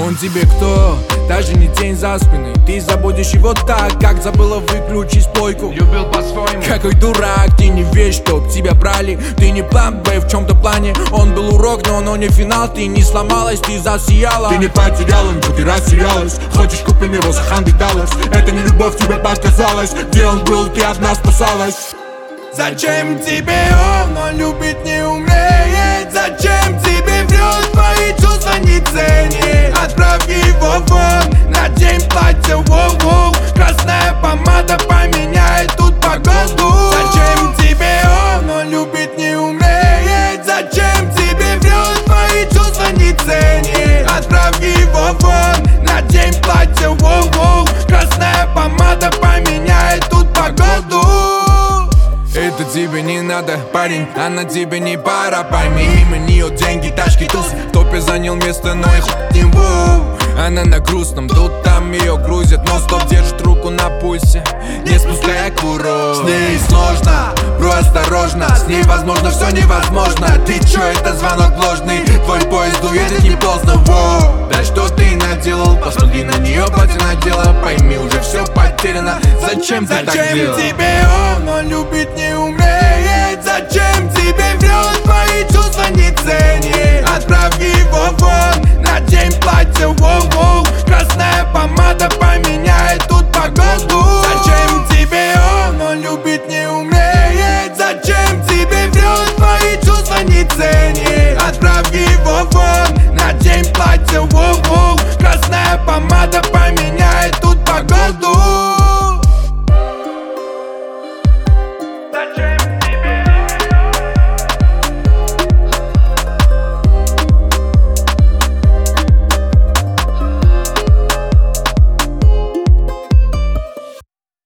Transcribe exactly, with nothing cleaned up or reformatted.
Он тебе кто? Даже не тень за спиной. Ты забудешь его так, как забыла выключить плойку. Любил по-своему. Какой дурак, ты не веришь, чтоб тебя брали. Ты не план Б в чем-то плане. Он был урок, но но не финал. Ты не сломалась, ты засияла. Ты не потеряла, но ты растерялась. Хочешь купим его за хандред долларов. Это не любовь, тебе показалось. Где он был, ты одна спасалась. Зачем тебе он, он любит не умеет? Зачем тебе врет, твои чувства не ценит? Отправь его вон, надень платье, воу-воу. Красная помада поменяет тут погоду. Зачем тебе он, он любит не умеет? Зачем тебе врет, твои чувства не ценит? Отправь его вон, надень платье, воу-воу. Красная помада поменяет тут погоду. Это тебе не надо, парень, она тебе не пара. Пойми, мимо нее деньги, тачки, туз. В топе занял место, но и хуй не бу. Она на грустном, тут там ее грузят. Но стоп, держит руку на пульсе, не спуская курок. С ней сложно, бро, осторожно. С ней возможно все невозможно. Ты чё, это звонок ложный. Твой поезд уедет не поздно, воу. Да что ты наделал, посмотри на нее, платье надела. Пойми, уже все потеряно. Зачем ты так делал? Зачем тебе он, он любит не умеет? Зачем тебе врет, твои чувства не ценит? Отправь его вон, надень платье, воу-воу. Красная помада поменяет тут погоду. Зачем тебе он, он любит не умеет? Зачем тебе врет, твои чувства не ценит? Отправь его вон, надень платье, воу-воу. Красная помада поменяет тут погоду.